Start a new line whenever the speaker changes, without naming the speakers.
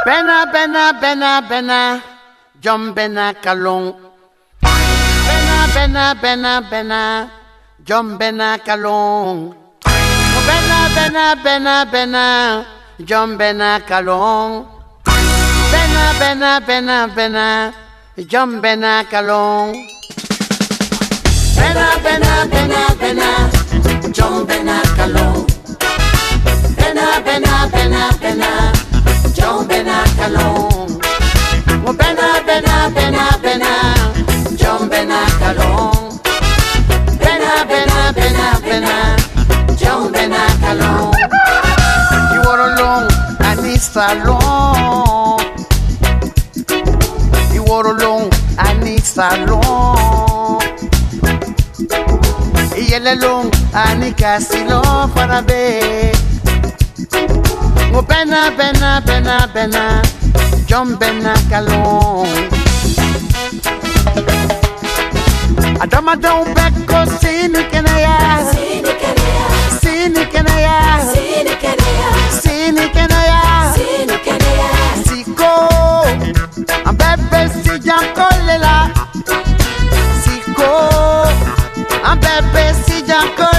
Bena, bena, bena, bena, John Bena Kalong. Bena, bena, bena, bena, John Bena Kalong. Bena, bena, bena, bena, John Bena Kalong. Bena, bena, bena, bena, John Bena Kalong. Bena, bena, bena, bena, John Bena Kalong. Bena, bena, bena, bena, John Bena Kalong. Oh, bena, bena, bena, bena, John Bena Kalong. Bena, bena, bena, bena, John Bena Kalong. You are alone, and it's alone. You are alone, and it's alone. Y el alone, and it's casino para ver. Oh, bena, bena, bena, bena, John Bena Kalong. Adama don't back go sini kenaya, sini kenaya, sini kenaya, sini kenaya, sini kenaya, sini kenaya. Siko, ambebe si jankolela. Siko, ambebe si jankolela.